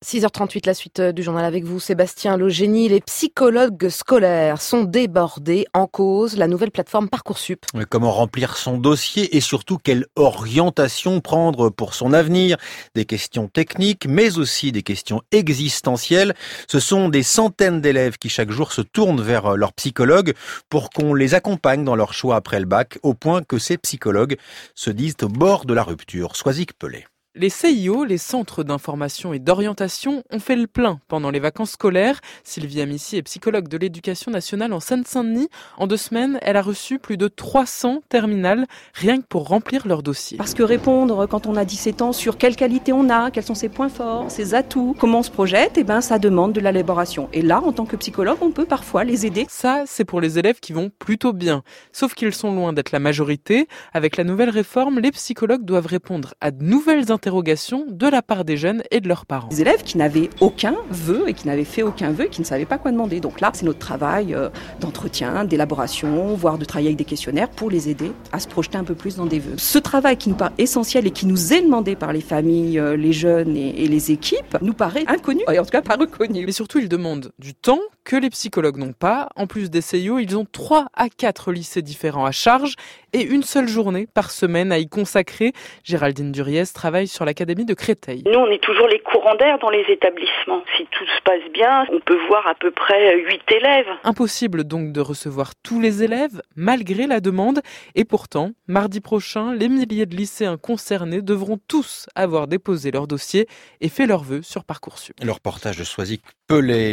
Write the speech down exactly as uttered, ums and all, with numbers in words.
six heures trente-huit, la suite du journal avec vous, Sébastien Logénie. Les psychologues scolaires sont débordés, en cause la nouvelle plateforme Parcoursup. Mais comment remplir son dossier et surtout quelle orientation prendre pour son avenir? Des questions techniques, mais aussi des questions existentielles. Ce sont des centaines d'élèves qui chaque jour se tournent vers leur psychologue pour qu'on les accompagne dans leur choix après le bac, au point que ces psychologues se disent au bord de la rupture. Soisic Pelé. Les C I O, les centres d'information et d'orientation, ont fait le plein pendant les vacances scolaires. Sylvie Amici est psychologue de l'éducation nationale en Seine-Saint-Denis. En deux semaines, elle a reçu plus de trois cents terminales, rien que pour remplir leur dossier. Parce que répondre quand on a dix-sept ans sur quelles qualités on a, quels sont ses points forts, ses atouts, comment on se projette, eh ben, ça demande de l'élaboration. Et là, en tant que psychologue, on peut parfois les aider. Ça, c'est pour les élèves qui vont plutôt bien. Sauf qu'ils sont loin d'être la majorité. Avec la nouvelle réforme, les psychologues doivent répondre à de nouvelles interrogations de la part des jeunes et de leurs parents. Des élèves qui n'avaient aucun vœu et qui n'avaient fait aucun vœu et qui ne savaient pas quoi demander. Donc là, c'est notre travail euh, d'entretien, d'élaboration, voire de travailler avec des questionnaires pour les aider à se projeter un peu plus dans des vœux. Ce travail qui nous paraît essentiel et qui nous est demandé par les familles, euh, les jeunes et, et les équipes, nous paraît inconnu, et en tout cas pas reconnu. Mais surtout, ils demandent du temps que les psychologues n'ont pas. En plus des C I O, ils ont trois à quatre lycées différents à charge et une seule journée par semaine à y consacrer. Géraldine Duriez travaille sur l'académie de Créteil. Nous, on est toujours les courants d'air dans les établissements. Si tout se passe bien, on peut voir à peu près huit élèves. Impossible donc de recevoir tous les élèves, malgré la demande. Et pourtant, mardi prochain, les milliers de lycéens concernés devront tous avoir déposé leur dossier et fait leurs vœux sur Parcoursup. Le reportage de Soisic Pelé.